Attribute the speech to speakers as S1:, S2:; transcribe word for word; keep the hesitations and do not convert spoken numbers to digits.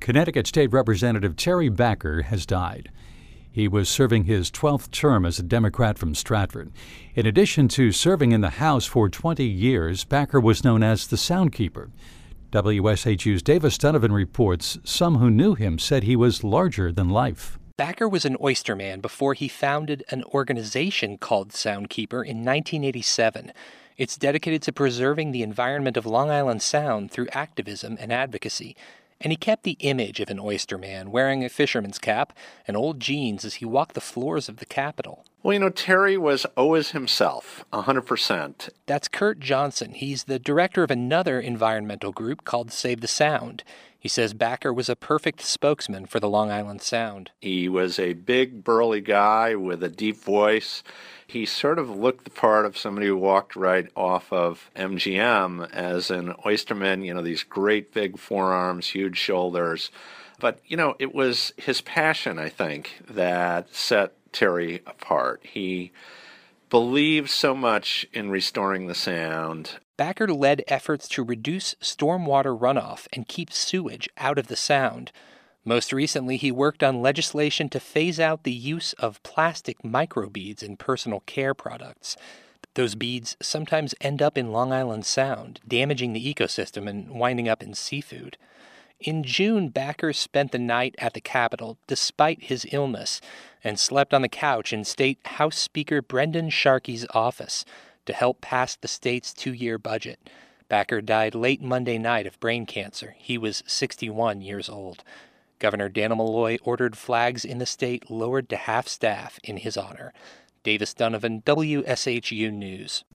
S1: Connecticut State Representative Terry Backer has died. He was serving his twelfth term as a Democrat from Stratford. In addition to serving in the House for twenty years, Backer was known as the Soundkeeper. W S H U's Davis Donovan reports some who knew him said he was larger than life.
S2: Backer was an oysterman before he founded an organization called Soundkeeper in nineteen eighty-seven. It's dedicated to preserving the environment of Long Island Sound through activism and advocacy. And he kept the image of an oysterman, wearing a fisherman's cap and old jeans as he walked the floors of the Capitol.
S3: Well, you know, Terry was always himself, one hundred percent.
S2: That's Kurt Johnson. He's the director of another environmental group called Save the Sound. He says Backer was a perfect spokesman for the Long Island Sound.
S3: He was a big, burly guy with a deep voice. He sort of looked the part of somebody who walked right off of M G M as an oysterman, you know, these great big forearms, huge shoulders. But, you know, it was his passion, I think, that set Terry apart. He believed so much in restoring the sound.
S2: Backer led efforts to reduce stormwater runoff and keep sewage out of the Sound. Most recently, he worked on legislation to phase out the use of plastic microbeads in personal care products. Those beads sometimes end up in Long Island Sound, damaging the ecosystem and winding up in seafood. In June, Backer spent the night at the Capitol despite his illness and slept on the couch in State House Speaker Brendan Sharkey's office to help pass the state's two-year budget. Backer died late Monday night of brain cancer. He was sixty-one years old. Governor Dannel Malloy ordered flags in the state lowered to half-staff in his honor. Davis Donovan, W S H U News.